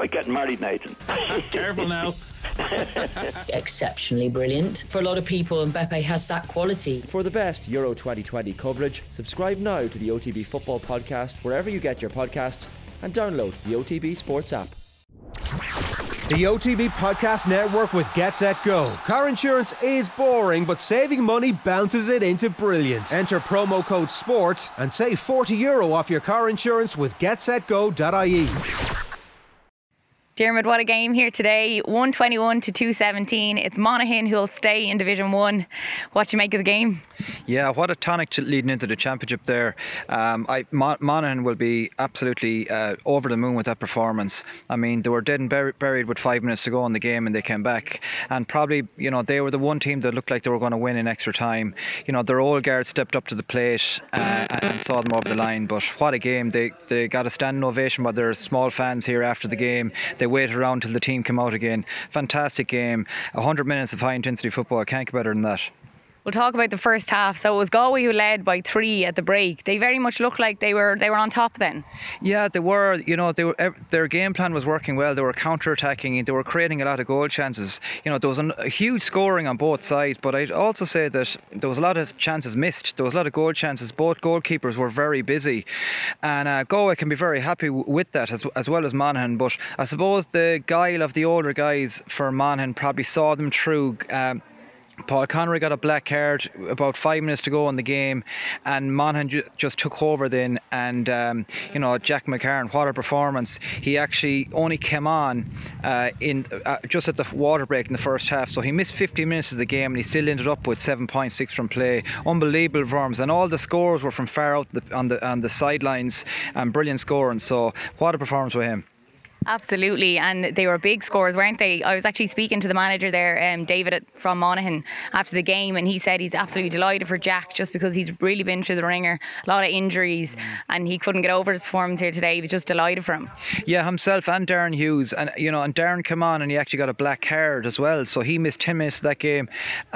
like getting married, Nathan. Careful now. Exceptionally brilliant. For a lot of people, Mbappe has that quality. For the best Euro 2020 coverage, subscribe now to the OTB Football Podcast wherever you get your podcasts and download the OTB Sports app. The OTB Podcast Network with Get Set Go. Car insurance is boring, but saving money bounces it into brilliance. Enter promo code SPORT and save €40 off your car insurance with getsetgo.ie. Dermot, what a game here today. 121 to 217. It's Monaghan who'll stay in Division 1. What do you make of the game? Yeah, what a tonic leading into the championship there. Monaghan will be absolutely over the moon with that performance. I mean, they were dead and buried with 5 minutes to go in the game and they came back. And probably, you know, they were the one team that looked like they were going to win in extra time. You know, their old guard stepped up to the plate and saw them over the line. But what a game. They got a standing ovation by their small fans here after the game. They waited around till the team came out again. Fantastic game. 100 minutes of high intensity football. I can't get better than that. We'll talk about the first half. So it was Galway who led by 3 at the break. They very much looked like they were on top then. Yeah, they were. You know, their game plan was working well. They were counter-attacking. They were creating a lot of goal chances. You know, there was a huge scoring on both sides. But I'd also say that there was a lot of chances missed. There was a lot of goal chances. Both goalkeepers were very busy, and Galway can be very happy with that as well as Monaghan. But I suppose the guile of the older guys for Monaghan probably saw them through. Paul Connery got a black card about 5 minutes to go in the game, and Monaghan just took over then. And you know, Jack McCarron, what a performance! He actually only came on just at the water break in the first half, so he missed 50 minutes of the game, and he still ended up with 7.6 from play. Unbelievable performance, and all the scores were from far out on the sidelines, and brilliant scoring. So what a performance with him. Absolutely, and they were big scores, weren't they? I was actually speaking to the manager there, David from Monaghan, after the game, and he said he's absolutely delighted for Jack just because he's really been through the ringer, a lot of injuries, and he couldn't get over his performance here today. He was just delighted for him. Yeah, himself and Darren Hughes, and you know, and Darren came on and he actually got a black card as well, so he missed 10 minutes of that game,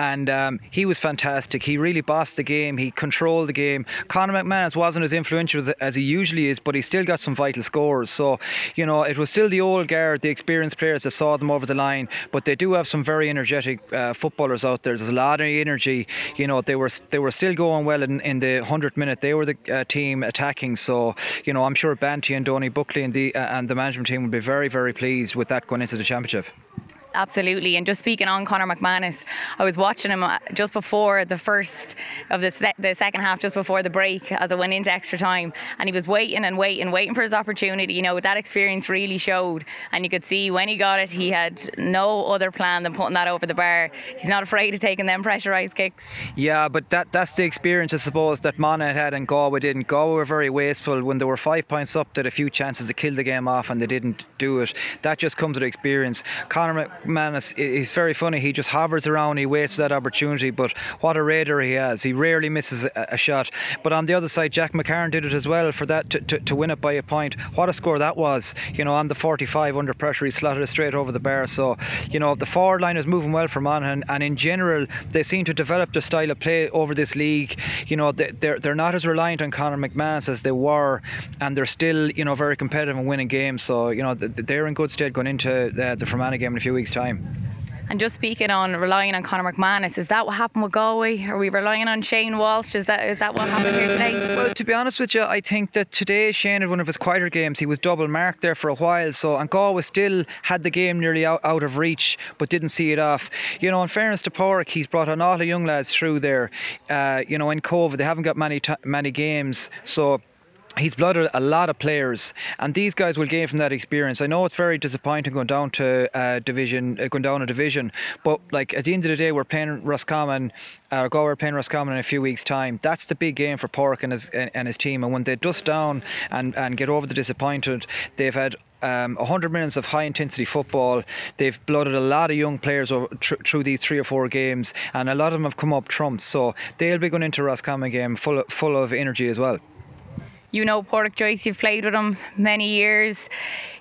and he was fantastic. He really bossed the game, he controlled the game. Conor McManus wasn't as influential as he usually is, but he still got some vital scores. So, you know, it was still the old guard, the experienced players that saw them over the line, but they do have some very energetic footballers out there. There's a lot of energy. You know, they were still going well in the 100th minute. They were the team attacking. So, you know, I'm sure Banty and Donny Buckley and the management team will be very, very pleased with that going into the championship. Absolutely. And just speaking on Conor McManus, I was watching him just before the first of the second half, just before the break, as it went into extra time, and he was waiting for his opportunity. You know, that experience really showed, and you could see when he got it, he had no other plan than putting that over the bar. He's not afraid of taking them pressurised kicks. Yeah, but that's the experience, I suppose, that Monaghan had and Galway didn't. Galway were very wasteful. When they were 5 points up, they had a few chances to kill the game off and they didn't do it. That just comes with experience. Conor McManus, he's very funny. He just hovers around, he waits that opportunity, but what a radar he has. He rarely misses a shot. But on the other side, Jack McCarron did it as well for that to win it by a point. What a score that was. You know, on the 45 under pressure, he slotted it straight over the bar. So, you know, the forward line is moving well for Monaghan, and in general they seem to develop their style of play over this league. You know, they're not as reliant on Conor McManus as they were, and they're still, you know, very competitive and winning games. So, you know, they're in good stead going into the Fermanagh game in a few weeks' time. And just speaking on relying on Conor McManus, is that what happened with Galway? Are we relying on Shane Walsh? Is that what happened here today? Well, to be honest with you, I think that today Shane had one of his quieter games. He was double marked there for a while, and Galway still had the game nearly out of reach, but didn't see it off. You know, in fairness to Pádraig, he's brought an lot of young lads through there. You know, in COVID, they haven't got many games, so he's blooded a lot of players, and these guys will gain from that experience. I know it's very disappointing going down a division, but like at the end of the day, we're playing Roscommon. Galway are playing Roscommon in a few weeks' time. That's the big game for Pádraig and his team. And when they dust down and get over the disappointment, they've had 100 minutes of high intensity football. They've blooded a lot of young players through these 3 or 4 games, and a lot of them have come up trumps. So they'll be going into Roscommon game full of energy as well. You know Pádraig Joyce, you've played with him many years.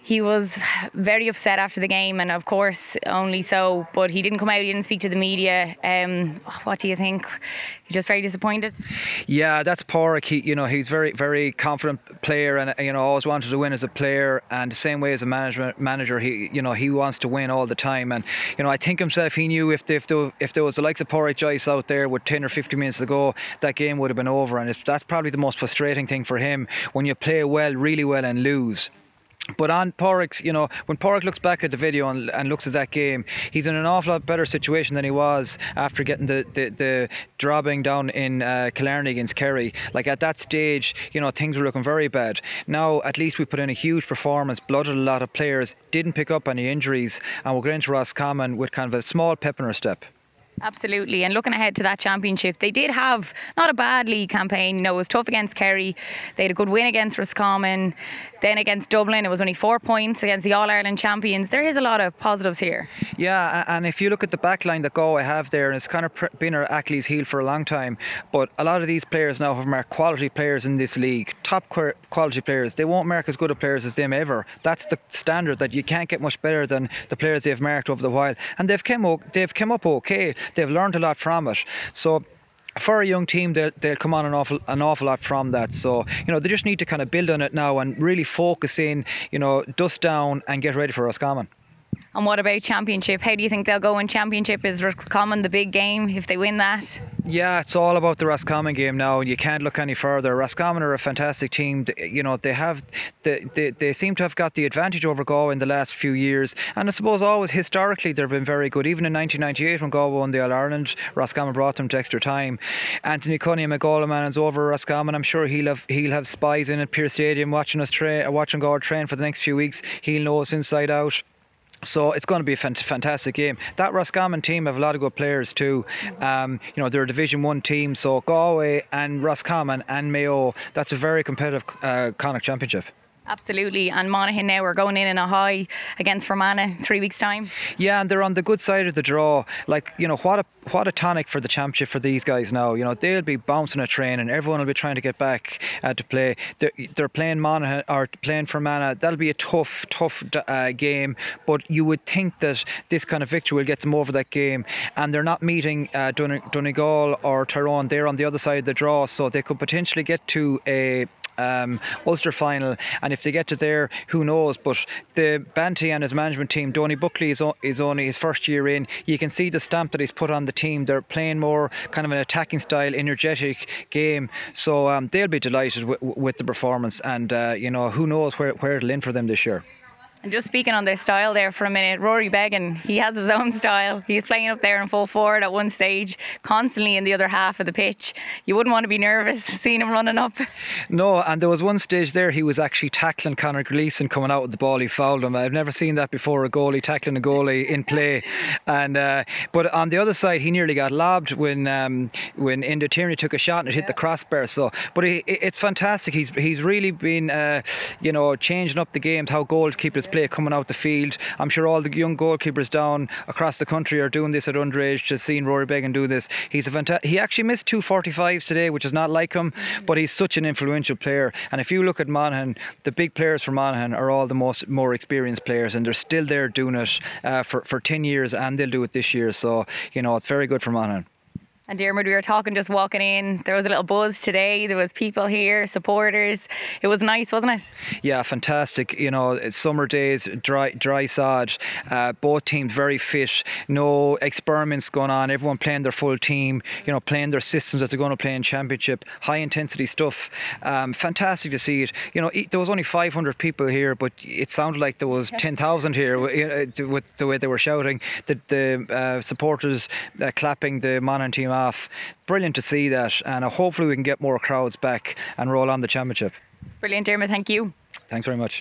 He was very upset after the game, and of course only so, but he didn't come out, he didn't speak to the media. What do you think? You're just very disappointed? Yeah, that's Pádraig. He's very, very confident player, and always wanted to win as a player, and the same way as a manager, he wants to win all the time. And I think himself, he knew if there was the likes of Pádraig Joyce out there with 10 or 15 minutes to go, that game would have been over. And that's probably the most frustrating thing for him, when you play well, really well, and lose. But on Pádraig's, when Pádraig looks back at the video and looks at that game, he's in an awful lot better situation than he was after getting the dropping down in Killarney against Kerry. Like, at that stage, things were looking very bad. Now, at least we put in a huge performance, blooded a lot of players, didn't pick up any injuries, and we'll get into Roscommon with kind of a small pep in our step. Absolutely, and looking ahead to that championship, they did have not a bad league campaign. It was tough against Kerry. They had a good win against Roscommon. Then against Dublin, it was only 4 points against the All-Ireland champions. There is a lot of positives here. Yeah, and if you look at the back line that Galway have there, and it's kind of been our Achilles heel for a long time, but a lot of these players now have marked quality players in this league, top quality players. They won't mark as good a players as them ever. That's the standard, that you can't get much better than the players they've marked over the while. And they've come up okay. They've learned a lot from it. So for a young team, they'll come on an awful lot from that. So they just need to kind of build on it now and really focus in, dust down and get ready for Roscommon. And what about championship? How do you think they'll go in championship? Is Roscommon the big game if they win that? Yeah, it's all about the Roscommon game now, and you can't look any further. Roscommon are a fantastic team. They seem to have got the advantage over Galway in the last few years, and I suppose always historically they've been very good. Even in 1998 when Galway won the All-Ireland, Roscommon brought them to extra time. Anthony Cunningham, a Galway man, is over Roscommon. I'm sure he'll have spies in at Pearse Stadium watching Galway train for the next few weeks. He'll know us inside out. So it's going to be a fantastic game. That Roscommon team have a lot of good players too. They're a Division 1 team, so Galway and Roscommon and Mayo, that's a very competitive Connacht Championship. Absolutely, and Monaghan now are going in a high against Fermanagh 3 weeks' time. Yeah, and they're on the good side of the draw. Like, what a tonic for the championship for these guys now. They'll be bouncing a train, and everyone will be trying to get back to play. They're playing Monaghan or playing Fermanagh. That'll be a tough game, but you would think that this kind of victory will get them over that game. And they're not meeting Donegal or Tyrone. They're on the other side of the draw, so they could potentially get to a Ulster final, and if they get to there, who knows. But the Banty and his management team, Donny Buckley is only his first year in. You can see the stamp that he's put on the team. They're playing more kind of an attacking style, energetic game, so they'll be delighted with the performance, and who knows where it'll end for them this year. And just speaking on their style there for a minute, Rory Beggan, he has his own style. He's playing up there in full forward at one stage, constantly in the other half of the pitch. You wouldn't want to be nervous seeing him running up. No, and there was one stage there he was actually tackling Conor Gleeson coming out with the ball. He fouled him. I've never seen that before, a goalie tackling a goalie in play. And but on the other side, he nearly got lobbed when Enda Tierney took a shot and it hit the crossbar. So, but it's fantastic. He's really been changing up the games, how goalkeepers play coming out the field. I'm sure all the young goalkeepers down across the country are doing this at underage, just seeing Rory Beggan do this. He actually missed 2 45s today, which is not like him, but he's such an influential player. And if you look at Monaghan, the big players for Monaghan are all the more experienced players, and they're still there doing it for 10 years, and they'll do it this year. So it's very good for Monaghan. And Dermot, we were talking just walking in, there was a little buzz today, there was people here, supporters. It was nice, wasn't it? Yeah, fantastic. It's summer days, dry sod, both teams very fit, no experiments going on, everyone playing their full team, playing their systems that they're going to play in championship, high intensity stuff. Fantastic to see it. There was only 500 people here, but it sounded like there was 10,000 here with the way they were shouting. The supporters clapping the Monaghan team off. Brilliant to see that, and hopefully we can get more crowds back and roll on the championship. Brilliant, Dermot, thank you. Thanks very much.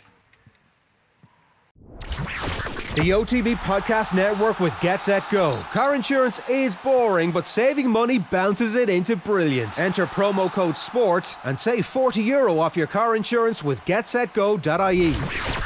The OTB Podcast Network with Get Set Go. Car insurance is boring, but saving money bounces it into brilliance. Enter promo code SPORT and save €40 off your car insurance with getsetgo.ie.